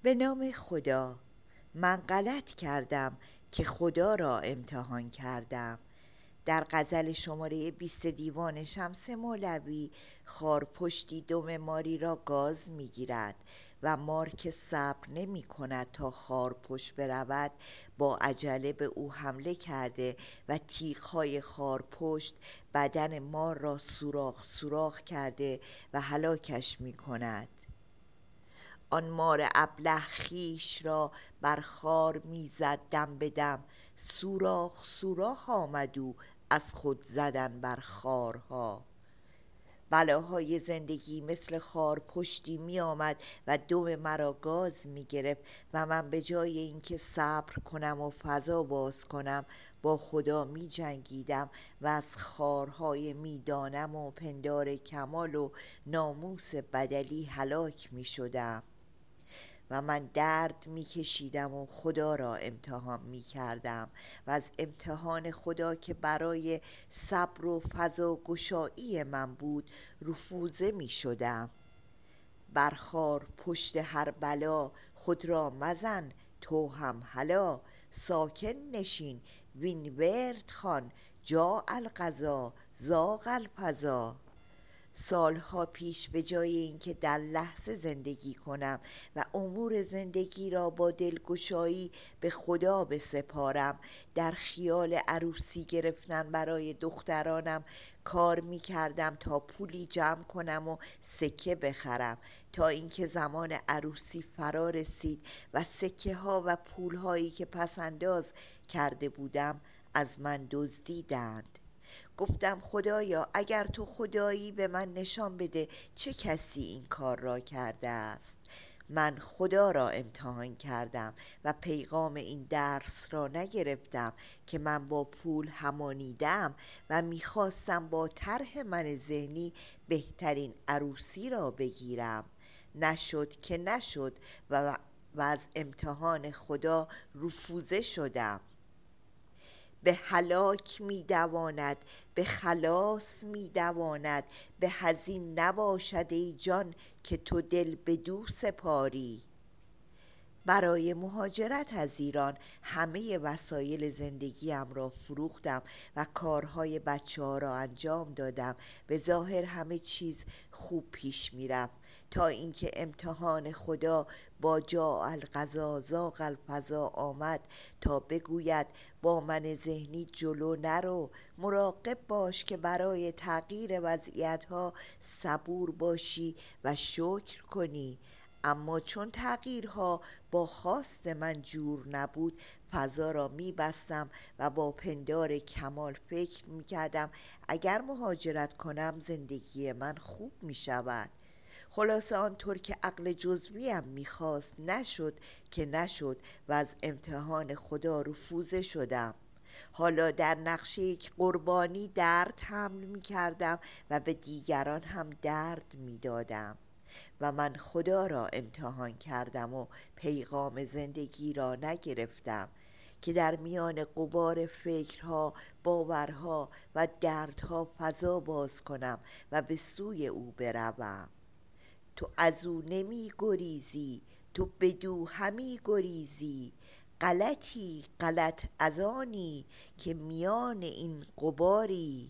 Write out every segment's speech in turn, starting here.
به نام خدا. من غلط کردم که خدا را امتحان کردم. در غزل شماره 20 دیوان شمس مولوی، خار پشتی دم ماری را گاز می گیرد و مار که صبر نمی کند تا خار پشت برود، با عجله به او حمله کرده و تیغ‌های خار پشت بدن مار را سوراخ سوراخ کرده و هلاکش می کند. آن مار ابله خویش را بر خار میزد دم به دم، سوراخ سوراخ آمد او از خود زدن بر خارها. بلاهای زندگی مثل خار پشتی می آمد و دم مرا گاز می گرفت و من به جای اینکه صبر کنم و فضا باز کنم، با خدا می جنگیدم و از خارهای میدانم و پندار کمال و ناموس بدلی هلاک می شدم. و من درد می کشیدم و خدا را امتحان می کردم و از امتحان خدا که برای صبر و فضا گشایی من بود رفوزه می شدم. برخار پشت هر بلا خود را مزن تو هم هلا، ساکن نشین وین ورد خوان جاء القضا ضاق الفضا. سالها پیش به جای اینکه در لحظه زندگی کنم و امور زندگی را با دلگشایی به خدا بسپارم، در خیال عروسی گرفتن برای دخترانم کار می کردم تا پولی جمع کنم و سکه بخرم، تا اینکه زمان عروسی فرا رسید و سکه ها و پول هایی که پسنداز کرده بودم از من دزدیدند. گفتم خدایا اگر تو خدایی به من نشان بده چه کسی این کار را کرده است. من خدا را امتحان کردم و پیغام این درس را نگرفتم که من با پول همانیدم و میخواستم با طرح من ذهنی بهترین عروسی را بگیرم. نشد که نشد و از امتحان خدا رفوزه شدم. به هلاک می دواند به خلاص می دواند، به هزین نباشد ای جان که تو دل بدو سپاری. برای مهاجرت از ایران همه وسایل زندگیم را فروختم و کارهای بچه ها را انجام دادم. به ظاهر همه چیز خوب پیش می رفت تا اینکه امتحان خدا با جاء القضا ضاق الفضا آمد تا بگوید با من ذهنی جلو نرو، مراقب باش که برای تغییر وضعیتها صبور باشی و شکر کنی. اما چون تغییرها با خواست من جور نبود، فضا را می بستم و با پندار کمال فکر می کردم اگر مهاجرت کنم زندگی من خوب می شود. خلاصه آنطور که عقل جزویم می خواست نشد که نشد و از امتحان خدا رفوزه شدم. حالا در نقش یک قربانی درد حمل می کردم و به دیگران هم درد می دادم. و من خدا را امتحان کردم و پیغام زندگی را نگرفتم که در میان غبار فکرها، باورها و دردها فضا باز کنم و به سوی او بروم. تو از او نمی گریزی، تو بدو همی گریزی، غلطی غلط از آنی که میان این غباری.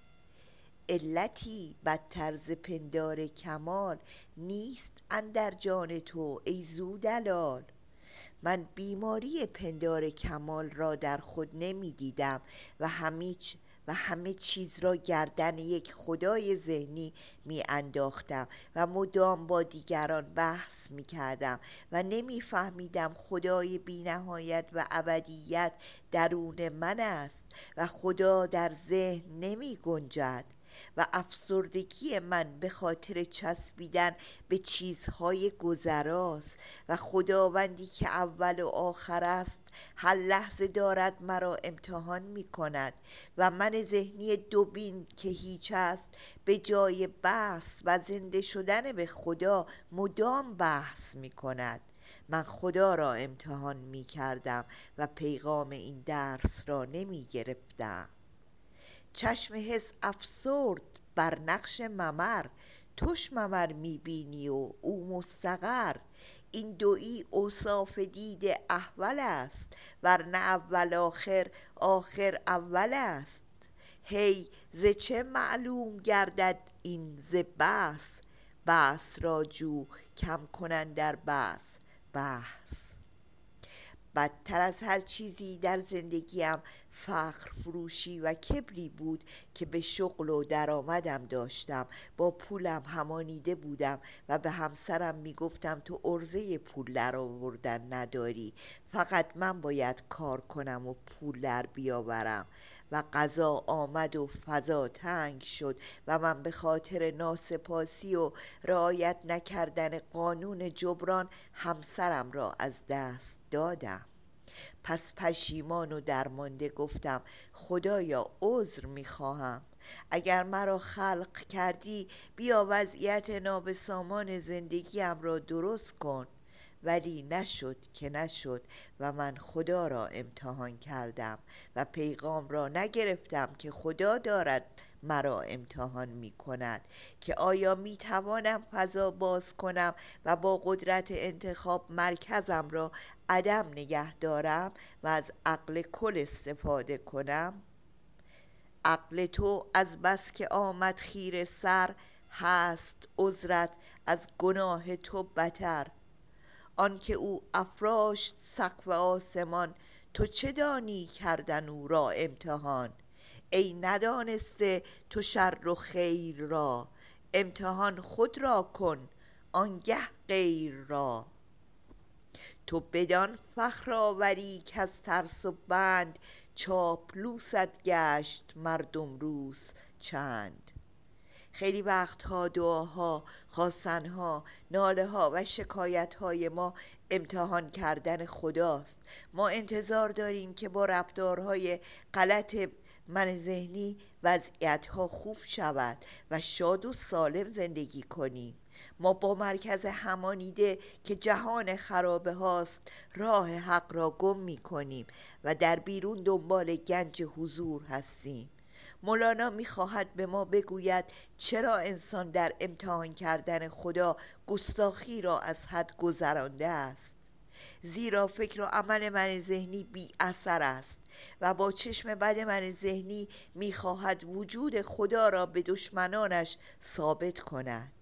علتی بدتر ز پندار کمال نیست اندر جان تو ای ذو دلال. من بیماری پندار کمال را در خود نمی دیدم و همه چیز را گردن یک خدای ذهنی می انداختم و مدام با دیگران بحث می کردم و نمی فهمیدم خدای بی نهایت و ابدیت درون من است و خدا در ذهن نمی گنجد و افسردگی من به خاطر چسبیدن به چیزهای گذراست و خداوندی که اول و آخر است هر لحظه دارد مرا امتحان می کند و من ذهنی دوبین که هیچ است به جای بحث و زنده شدن به خدا مدام بحث می کند. من خدا را امتحان می کردم و پیغام این درس را نمی گرفتم. چشم حس افسرد بر نقش ممر، توش ممر می بینی و او مستقر. این دویی اوصاف دید احول است، ورنه اول آخر آخر اول است. هی ز چه معلوم گردد این ز بس، بس را جو کم کن اندر بس بحث. بدتر از هر چیزی در زندگیم فخر فروشی و کبری بود که به شغل و درآمدم داشتم، با پولم همانیده بودم و به همسرم میگفتم تو عرضه پول در آوردن نداری، فقط من باید کار کنم و پول در بیاورم. و قضا آمد و فضا تنگ شد و من به خاطر ناسپاسی و رعایت نکردن قانون جبران همسرم را از دست دادم. پس پشیمان و درمانده گفتم خدایا عذر میخواهم، اگر مرا خلق کردی بیا وضعیت نابسامان زندگیم را درست کن. ولی نشد که نشد و من خدا را امتحان کردم و پیغام را نگرفتم که خدا دارد مرا امتحان می کند که آیا می توانم فضا باز کنم و با قدرت انتخاب مرکزم را عدم نگه دارم و از عقل کل استفاده کنم. عقل تو از بس که آمد خیره سر، هست عذرت از گناه تو بتر. آن که او افراشت سقف آسمان، تو چه دانی کردن او را امتحان. ای ندانسته تو شر و خیر را، امتحان خود را کن آنگه غیر را. تو بدان فخر آوری کز ترس و بند، چاپلوست گشت مردم روز چند. خیلی وقتها دعاها، خواستنها، ناله ها و شکایت های ما امتحان کردن خداست. ما انتظار داریم که با رفتارهای غلط من ذهنی وضعیتها خوب شود و شاد و سالم زندگی کنیم. ما با مرکز همانیده که جهان خرابه هاست راه حق را گم می کنیم و در بیرون دنبال گنج حضور هستیم. مولانا می‌خواهد به ما بگوید چرا انسان در امتحان کردن خدا گستاخی را از حد گذرانده است. زیرا فکر و عمل من ذهنی بی اثر است و با چشم بد من ذهنی می‌خواهد وجود خدا را به دشمنانش ثابت کند.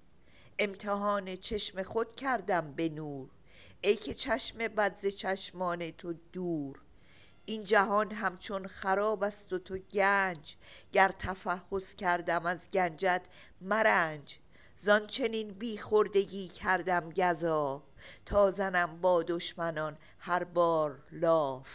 امتحان چشم خود کردم به نور، ای که چشم بد ز چشمان تو دور. این جهان همچون خراب است و تو گنج، گر تفحص کردم از گنجت مرنج. زان چنین بی خردگی کردم گزاف، تا زنم با دشمنان هر بار لاف.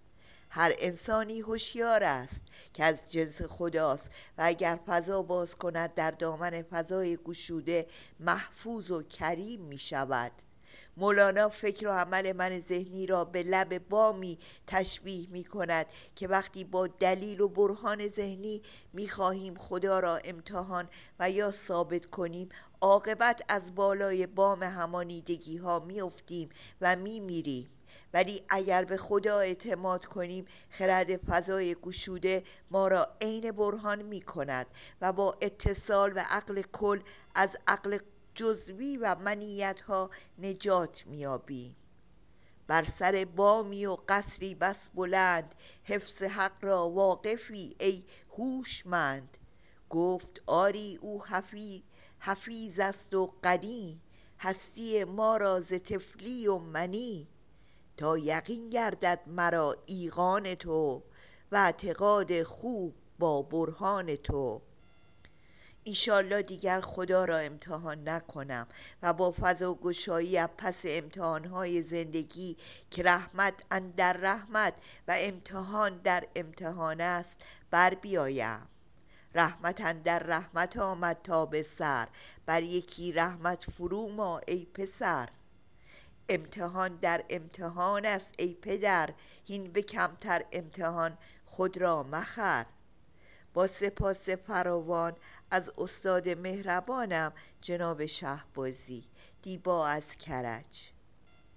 هر انسانی هوشیار است که از جنس خداست و اگر فضا باز کند در دامن فضای گشوده محفوظ و کریم می شود. مولانا فکر و عمل من ذهنی را به لب بامی تشبیه می کند که وقتی با دلیل و برهان ذهنی می خواهیم خدا را امتحان و یا ثابت کنیم، عاقبت از بالای بام همانیدگی ها می افتیم و می میریم. ولی اگر به خدا اعتماد کنیم، خرد فضای گشوده ما را عین برهان می کند و با اتصال و عقل کل از عقل جزوی و منیت ها نجات میابیم. بر سر بامی و قصری بس بلند، حفظ حق را واقفی ای هوشمند. گفت آری او حفیظ است و غنی، هستی ما را ز طفلی و منی. تا یقین گردد مرا ایقان تو، و اعتقاد خوب با برهان تو. ایشالله دیگر خدا را امتحان نکنم و با فضا و گشایی از پس امتحانهای زندگی که رحمت اندر رحمت و امتحان در امتحان است بر بیایم. رحمت اندر رحمت آمد تا به سر، بر یکی رحمت فرو ما ای پسر. امتحان در امتحان است ای پدر، هین به کمتر امتحان خود را مخر. با سپاس فراوان از استاد مهربانم جناب شهبازی، دیبا از کرج.